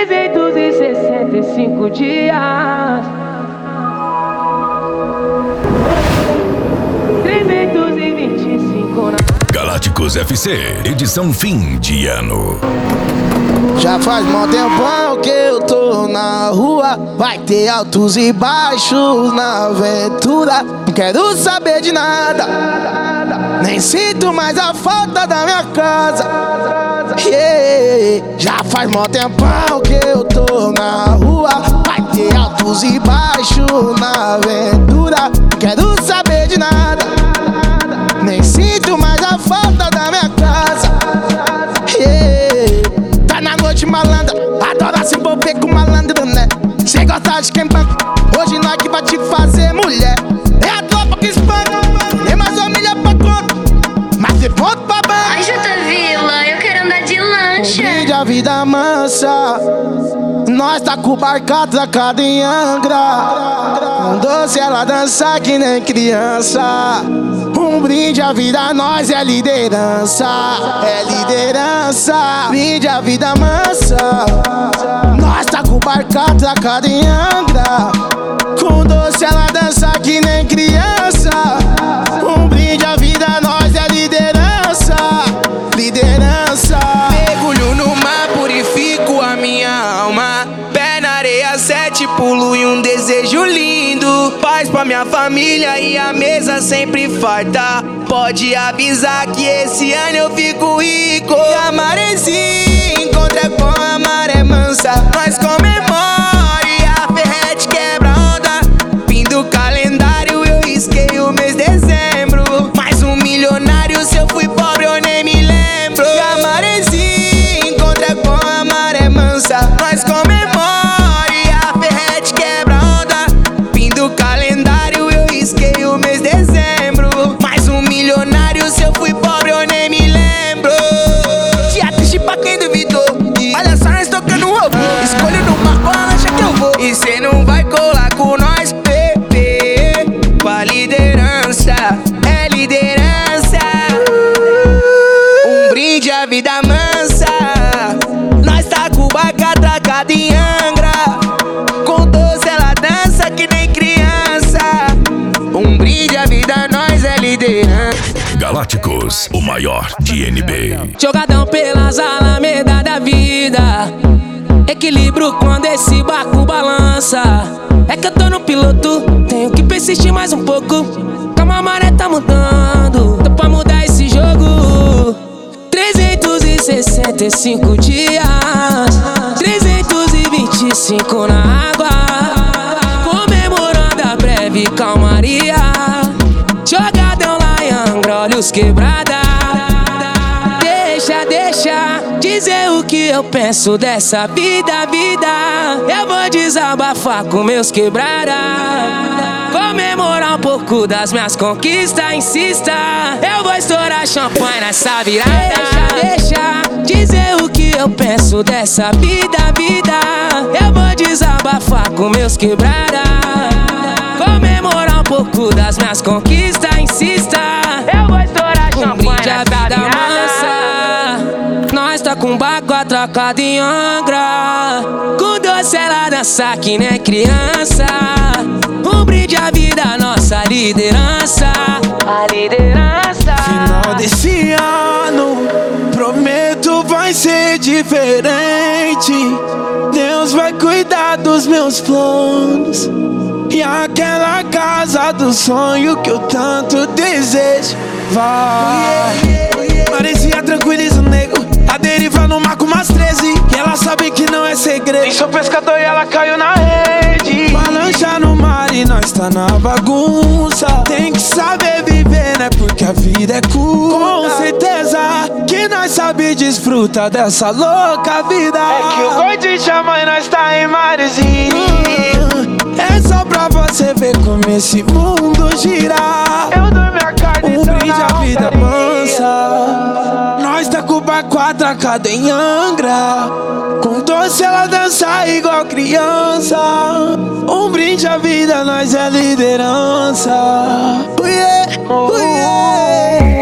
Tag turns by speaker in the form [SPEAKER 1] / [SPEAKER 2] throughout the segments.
[SPEAKER 1] 365 dias. 325 na...
[SPEAKER 2] Galácticos FC, edição fim de ano.
[SPEAKER 3] Já faz mó tempão que eu tô na rua. Vai ter altos e baixos na aventura. Não quero saber de nada, nem sinto mais a falta da minha casa. Já faz mó tempão que eu tô na rua. Vai ter altos e baixos na aventura. Não quero saber de nada, nem sinto mais a falta da minha casa. Tá na noite malandra, adora se envolver com malandro, né? Cê gosta de quem banca, hoje nós que vai te fazer mulher. É a tropa que espanta, nem mais família pra conta, mas se ponto pra banca.
[SPEAKER 4] Ai, Jota Vila, eu quero andar de lancha.
[SPEAKER 3] Brinde a vida mansa, nós tá com o barco atracado em Angra. Com doce ela dança que nem criança. Um brinde à vida, nós é liderança. É liderança. Brinde a vida mansa, nós tá com o barco atracado em Angra. Com doce ela dança que nem criança. Um brinde à vida, nós é liderança. Liderança.
[SPEAKER 5] Mergulho no mar, purifico a minha alma. Pé na areia, 7 pulo e um desejo lindo. Paz pra minha família e a mesa sempre farta. Pode avisar que esse ano eu fico rico. E a maresia encontra com a maré mansa. Nós comemore, a ferrete quebra onda. Fim do calendário, eu risquei o mês de dezembro. Mais um milionário, se eu fui pobre eu nem me lembro. E a maresia encontra com a maré mansa. Nós comemore, a ferrete quebra onda. Fim do calendário, eu risquei o mês de dezembro. Mais um milionário, se eu fui pobre eu nem me lembro. Dia triste pra quem duvidou. Olha só, nós tocando robô. Escolho numa lancha que eu vou. E cê não vai colar com nós, bebê. Com a liderança, é liderança. Um brinde à vida mansa. Nós tá com o barco atracado em Angra. Com doce ela dança que nem criança. Um brinde à vida, nós é liderança.
[SPEAKER 2] Galácticos, o maior de NB.
[SPEAKER 1] Jogadão pelas alamedas da vida. Equilíbrio quando esse barco balança. É que eu tô no piloto, tenho que persistir mais um pouco. Calma, a maré tá mudando, tô pra mudar esse jogo. 365 dias, 325 na água. Comemorando a breve calmaria. Jogadão lá em Angra, olhos quebrada. Deixa dizer o que eu penso dessa vida. Eu vou desabafar com meus quebrada. Comemorar um pouco das minhas conquistas, insista. Eu vou estourar champanhe nessa virada. Deixa dizer o que eu penso dessa vida. Eu vou desabafar com meus quebrada. Comemorar um pouco das minhas conquistas, insista. Eu vou estourar champanhe nessa virada. Nós tá com um barco atracado em Angra. Com doce ela dança que nem criança. Um brinde à vida, nossa liderança. A liderança.
[SPEAKER 3] Final desse ano, prometo vai ser diferente. Deus vai cuidar dos meus planos. E aquela casa do sonho que eu tanto desejo vai. Parecia tranquiliza o nego. A deriva no mar com umas 13. E ela sabe que não é segredo. Eu sou pescador e ela caiu na rede. Uma lancha no mar e nós tá na bagunça. Tem que saber viver, né? Porque a vida é curta. Com certeza que nós sabe desfrutar dessa louca vida. É que o gordinho chama e nós tá em Marezinho. É só pra você ver como esse mundo gira. Eu dou minha carne, um brinde à vida mansa. Nós tá com o barco atracado em Angra. Com doce ela dança igual criança. Um brinde à vida, nós é liderança.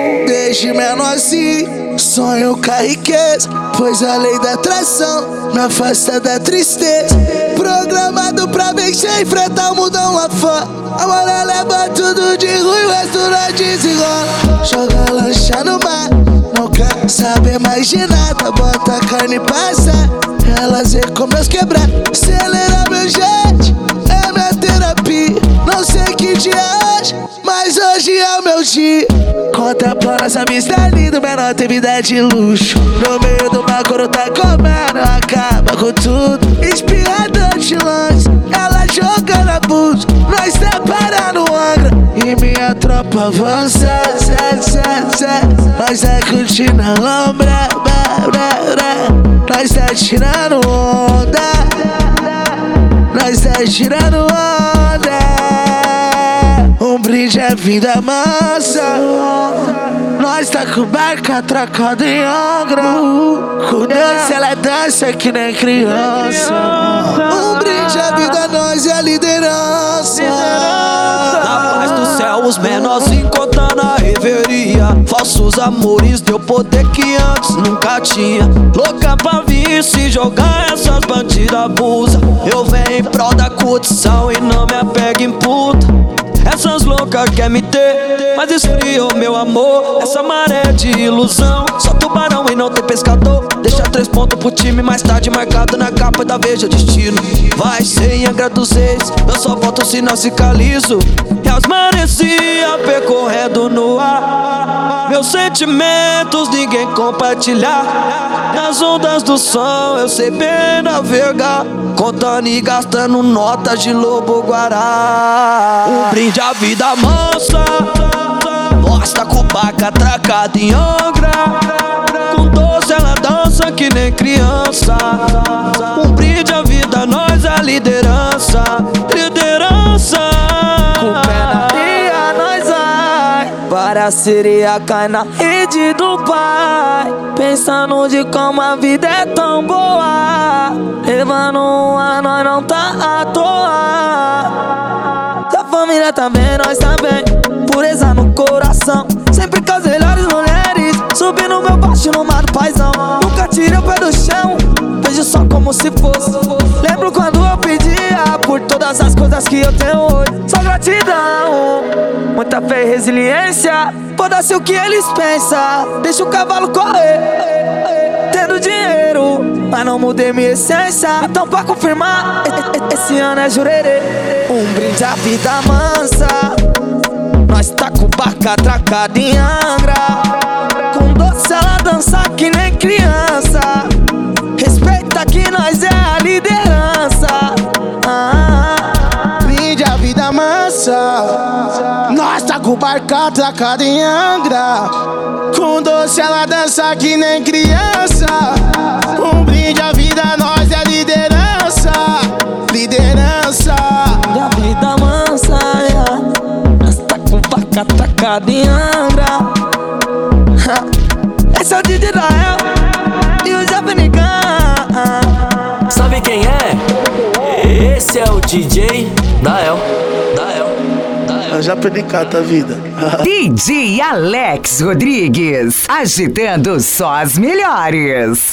[SPEAKER 6] desde menorzinho sonho com a riqueza, pois a lei da atração me afasta da tristeza. Programado pra vencer e enfrentar o mundão lá fora. A mulher leva tudo de ruim, o resto não desenrola. Joga lancha no mar, não quer saber mais de nada. Bota a carne e passa, elas vê como meus quebrados. Acelera meu jet, é minha terapia. Não sei que dia é hoje, mas hoje é o meu dia. Contemplando essa vista linda, menor tem vida de luxo. No meio do mar, quando tá comendo, acaba com tudo. Espirrador de lanche, ela jogando abuso. Nós separando Angra e minha tropa avança. Nós tá curtindo a lombra, nós tá tirando onda, nós tá tirando onda. Um brinde é vida mansa. Nós tá com barca atracada em Angra. Com dança ela dança que nem criança. Um brinde é vida, nós é a liderança.
[SPEAKER 7] Na paz do céu os menorzinhos contando a reveria. Falsos amores deu poder que antes nunca tinha. Louca pra vir se jogar, essas bandidas abusa. Eu venho em prol da curtição e não me apego em puta. Essas loucas quer me ter, mas esfriou meu amor. Essa maré de ilusão, só tubarão e não tem pescador. Deixa 3 pontos pro time, mais tarde marcado na capa da Veja Destino. Vai ser em Angra dos Reis, eu só volto se não ficar liso. E as maresia percorrendo no ar. Meus sentimentos ninguém compartilhar. Nas ondas do som eu sei bem navegar, contando e gastando notas de lobo guará. Um brinde à vida mansa, nós tá com barca atracada em Angra. Com doce ela dança que nem criança. Um brinde à vida, nós a liderança. Liderança.
[SPEAKER 1] Com pé na areia nós vai, para a sereia cai na rede do pai. Pensando de como a vida é tão boa, levando um ar, nós não tá à toa. Se a família tá bem, nós tá bem. Pureza no coração, sempre com as melhores mulheres. Subindo meu baixo no mar do paizão. Nunca tirei o pé do chão, vejo só como se fosse. Lembro quando eu pedia por todas as coisas que eu tenho hoje. Só gratidão, muita fé e resiliência. Foda-se o que eles pensam, deixa o cavalo correr. Tendo dinheiro, mas não mudei minha essência. Então pra confirmar, esse ano é jurerê. Um brinde à vida mansa, nós tá com barca atracada em Angra. Com doce ela dança que nem criança. Respeita que nós é a liderança.
[SPEAKER 6] Brinde a vida mansa, nós tá com barca atracada em Angra. Com doce ela dança que nem criança. Um brinde a vida, nós é a liderança. Liderança.
[SPEAKER 1] Da vida mansa, nós tá com barca atracada em Angra. Esse é o DJ Dael e o Japanicão.
[SPEAKER 8] Sabe quem é? Esse é o DJ Dael.
[SPEAKER 6] É o Japanicão da vida.
[SPEAKER 9] DJ Alex Rodrigues, agitando só as melhores.